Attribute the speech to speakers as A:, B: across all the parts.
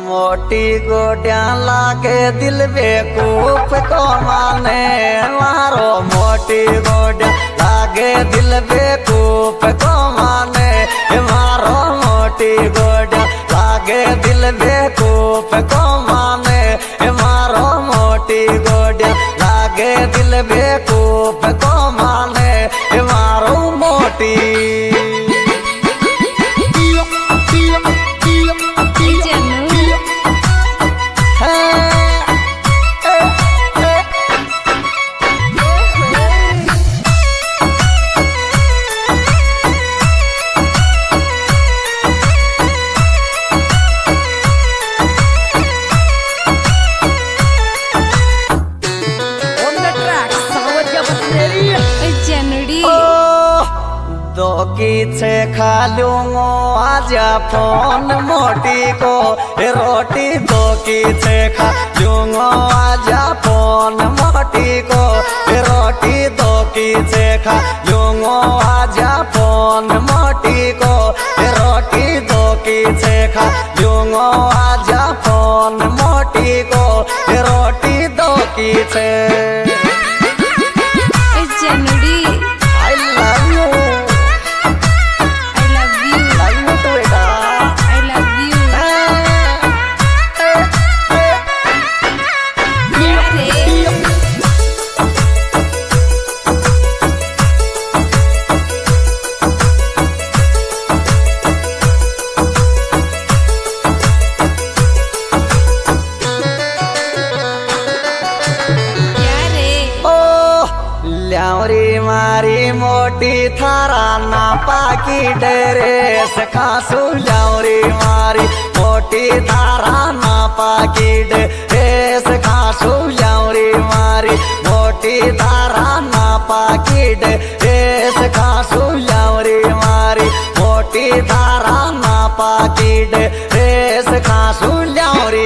A: मोटी गोटिया लागे दिल बेकूफ को माने मारो मोटी गोटिया लागे दिल बेकूफ को माने मारो मोटी गोटिया लागे दिल बेकूफ को माने मारो मोटी गोटिया लागे दिल बेकूफ को माने मारो मोटी दो की खा लूंगो आजा फोन मोटी को रोटी दो की खा लूंगो आजा फोन मोटी को रोटी दो की खा लूंगो आजा फोन मोटी को रोटी दो की खा लूंगो आजा फोन मोटी को रोटी दो की ल्यावरी मारी मोटी थारा ना पाकी ड्रेस खासू ल्यावरी मारी मोटी थारा ना पाकी ड्रेस खासू ल्यावरी मारी मोटी थारा ना पाकी ड्रेस खासू ल्यावरी मारी मोटी थारा ना पाकी ड्रेस खासू ल्यावरी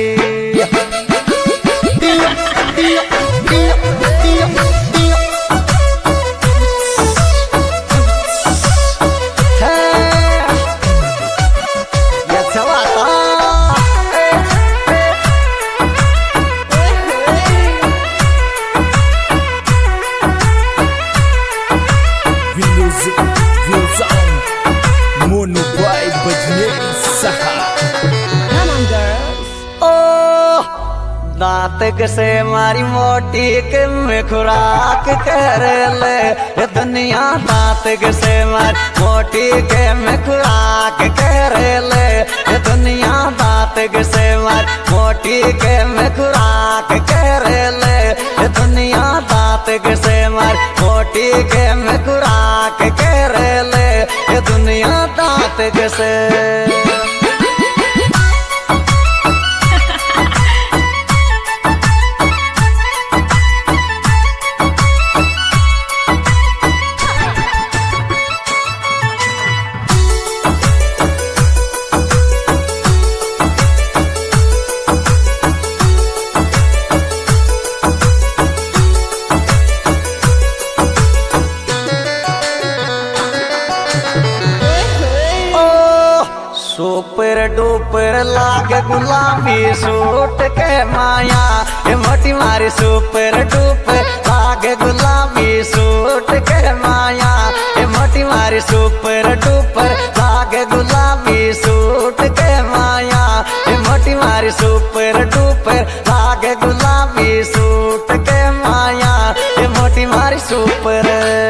A: दांत से मारी मोटी के में खुराक कर ले दुनिया दांत से मारी मोटी के में खुराक कर ले दुनिया दांत से मारी मोटी के में खुराक कर ले दुनिया दांत से मारी मोटी के में खुराक कर ले दुनिया दांत से सुपर डुपर लागे गुलाबी सूट के माया मोटी मारी सुपर डुपर लागे गुलाबी सूट के माया मोटी मारी सुपर डुपर लागे गुलाबी सूट के माया मोटी मारी सुपर डुपर लागे गुलाबी सूट के माया मोटी मारी सुपर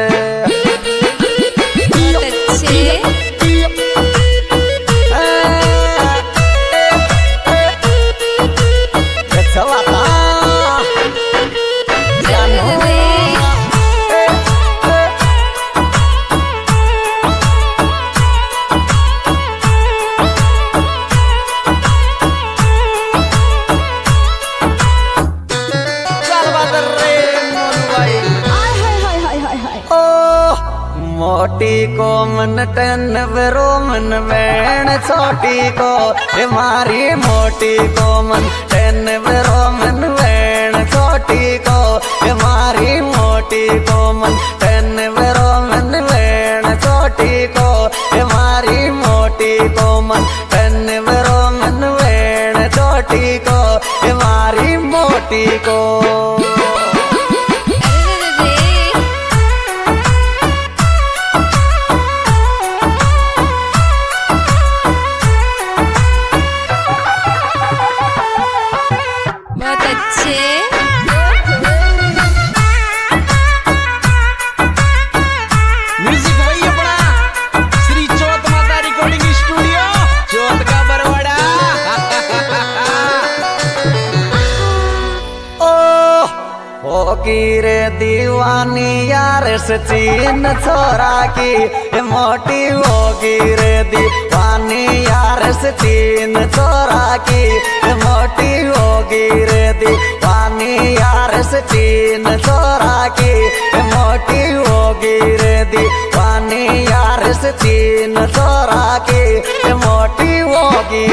A: मोटी को मन टन वरो मन वैन छोटी को मारी मोटी को मन टन वरो मन वैन छोटी को मारी मोटी को मन टन वरो मन वैन छोटी को मारी मोटी को मन टन वरो मन वैन मोटी को, ये मारी मोटी को।
B: बहुत अच्छे।
C: म्यूजिक वही अपना श्री चौथ माता रिकॉर्डिंग स्टूडियो चौथ का बरवाड़ा।
A: होगी रे दीवानी यार सचिन छोरा की, ये मोटी होगी रे दीवानी यार सचिन छोरा की, ये मोटी होगी रे दीवानी यार सचिन छोरा की, ये मोटी होगी रे दीवानी यार सचिन छोरा की, ये मोटी होगी।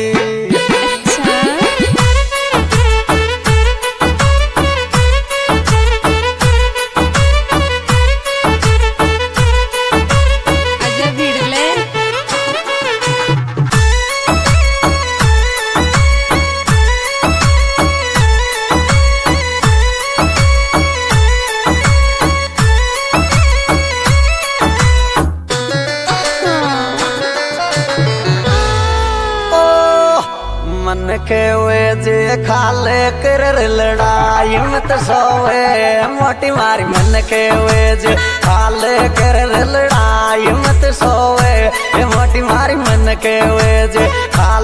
A: मन के वे जे खाले कर लड़ाई मत सोवे मोटी मारी, मन के वे जे खाले कर लड़ाई मत सोवे मोटी मारी, मन के वे जे